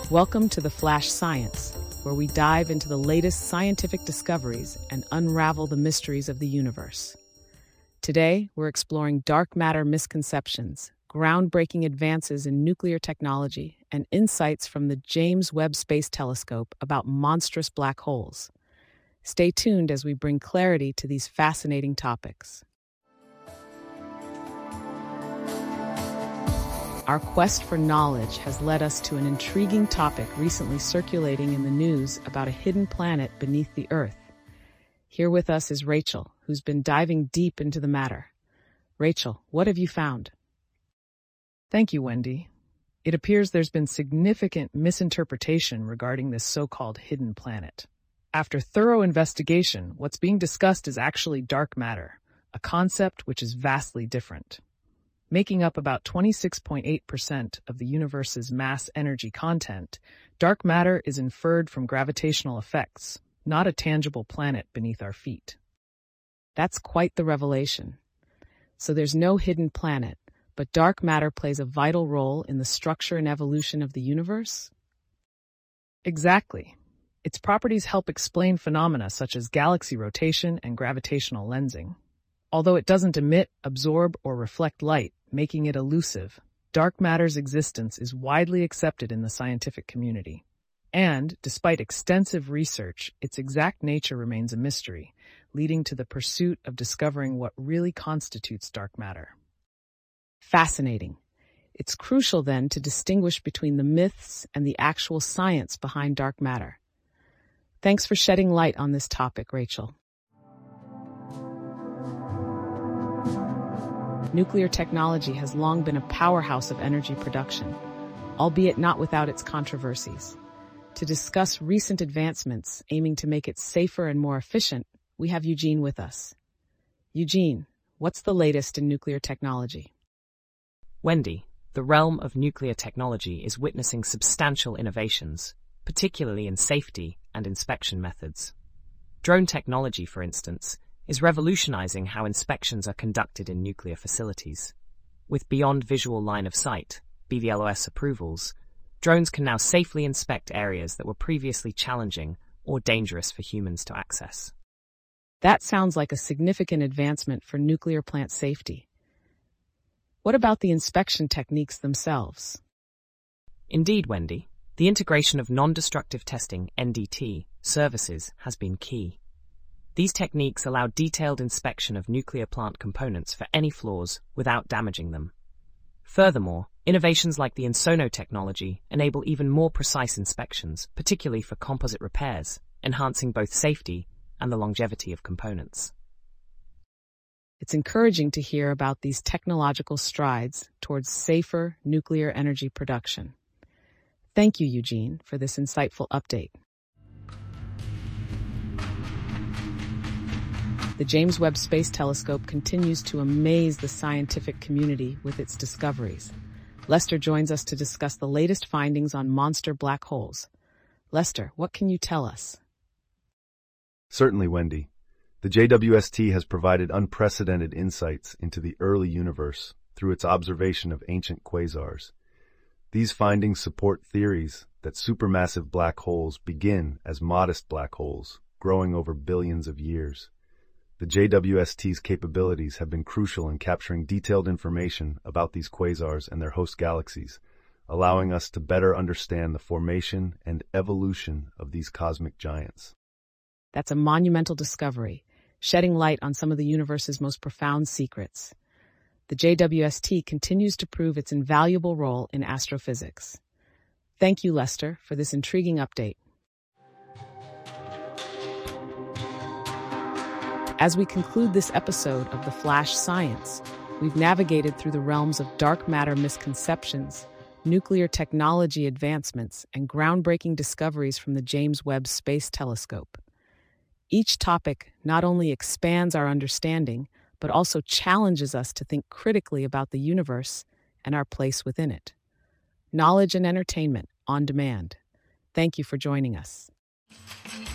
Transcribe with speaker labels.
Speaker 1: Welcome to the Flash Science, where we dive into the latest scientific discoveries and unravel the mysteries of the universe. Today, we're exploring dark matter misconceptions, groundbreaking advances in nuclear technology, and insights from the James Webb Space Telescope about monstrous black holes. Stay tuned as we bring clarity to these fascinating topics. Our quest for knowledge has led us to an intriguing topic recently circulating in the news about a hidden planet beneath the Earth. Here with us is Rachel, who's been diving deep into the matter. Rachel, what have you found?
Speaker 2: Thank you, Wendy. It appears there's been significant misinterpretation regarding this so-called hidden planet. After thorough investigation, what's being discussed is actually dark matter, a concept which is vastly different. Making up about 26.8% of the universe's mass energy content, dark matter is inferred from gravitational effects, not a tangible planet beneath our feet.
Speaker 1: That's quite the revelation. So there's no hidden planet, but dark matter plays a vital role in the structure and evolution of the universe?
Speaker 2: Exactly. Its properties help explain phenomena such as galaxy rotation and gravitational lensing. Although it doesn't emit, absorb, or reflect light, making it elusive, dark matter's existence is widely accepted in the scientific community. And, despite extensive research, its exact nature remains a mystery, leading to the pursuit of discovering what really constitutes dark matter.
Speaker 1: Fascinating. It's crucial then to distinguish between the myths and the actual science behind dark matter. Thanks for shedding light on this topic, Rachel. Nuclear technology has long been a powerhouse of energy production, albeit not without its controversies. To discuss recent advancements aiming to make it safer and more efficient, we have Eugene with us. Eugene, what's the latest in nuclear technology?
Speaker 3: Wendy, the realm of nuclear technology is witnessing substantial innovations, particularly in safety and inspection methods. Drone technology, for instance, is revolutionizing how inspections are conducted in nuclear facilities. With beyond visual line of sight, BVLOS approvals, drones can now safely inspect areas that were previously challenging or dangerous for humans to access.
Speaker 1: That sounds like a significant advancement for nuclear plant safety. What about the inspection techniques themselves?
Speaker 3: Indeed, Wendy, the integration of non-destructive testing (NDT) services has been key. These techniques allow detailed inspection of nuclear plant components for any flaws without damaging them. Furthermore, innovations like the Insono technology enable even more precise inspections, particularly for composite repairs, enhancing both safety and the longevity of components.
Speaker 1: It's encouraging to hear about these technological strides towards safer nuclear energy production. Thank you, Eugene, for this insightful update. The James Webb Space Telescope continues to amaze the scientific community with its discoveries. Lester joins us to discuss the latest findings on monster black holes. Lester, what can you tell us?
Speaker 4: Certainly, Wendy. The JWST has provided unprecedented insights into the early universe through its observation of ancient quasars. These findings support theories that supermassive black holes begin as modest black holes, growing over billions of years. The JWST's capabilities have been crucial in capturing detailed information about these quasars and their host galaxies, allowing us to better understand the formation and evolution of these cosmic giants.
Speaker 1: That's a monumental discovery, shedding light on some of the universe's most profound secrets. The JWST continues to prove its invaluable role in astrophysics. Thank you, Lester, for this intriguing update. As we conclude this episode of The Flash Science, we've navigated through the realms of dark matter misconceptions, nuclear technology advancements, and groundbreaking discoveries from the James Webb Space Telescope. Each topic not only expands our understanding, but also challenges us to think critically about the universe and our place within it. Knowledge and entertainment on demand. Thank you for joining us.